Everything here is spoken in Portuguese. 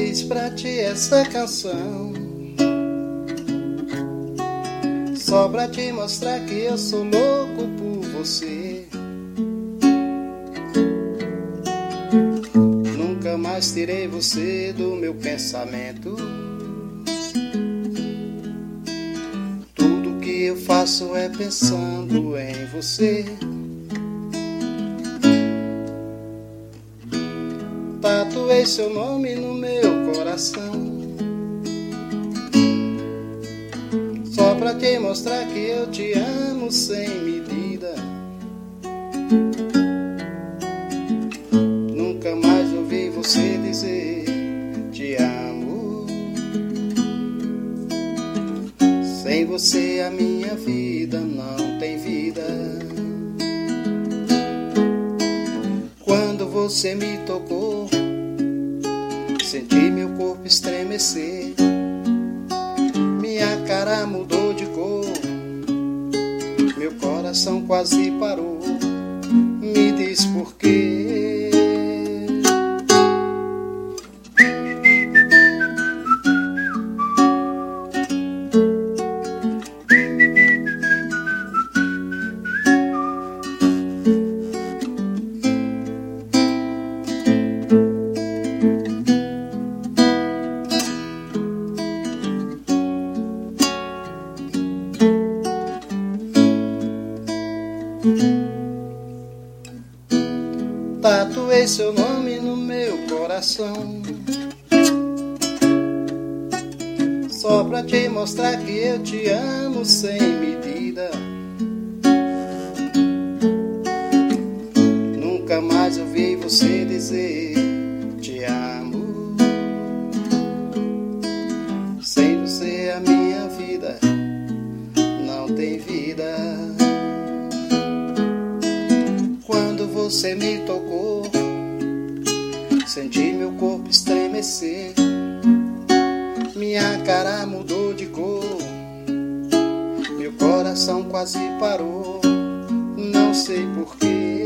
fiz pra ti essa canção, só pra te mostrar que eu sou louco por você. Nunca mais tirei você do meu pensamento. Tudo que eu faço é pensando em você. Tatuei seu nome no meu coração, só pra te mostrar que eu te amo sem medida. Nunca mais ouvi você dizer te amo. Sem você a minha vida não tem vida. Quando você me tocou, senti meu corpo estremecer. Minha cara mudou de cor, meu coração quase parou. Me diz por quê? Tatuei seu nome no meu coração, só pra te mostrar que eu te amo sem medida. Nunca mais ouvi você dizer te amo. Sem você a minha vida não tem vida. Quando você me tocou, senti meu corpo estremecer. Minha cara mudou de cor, meu coração quase parou. Não sei porquê.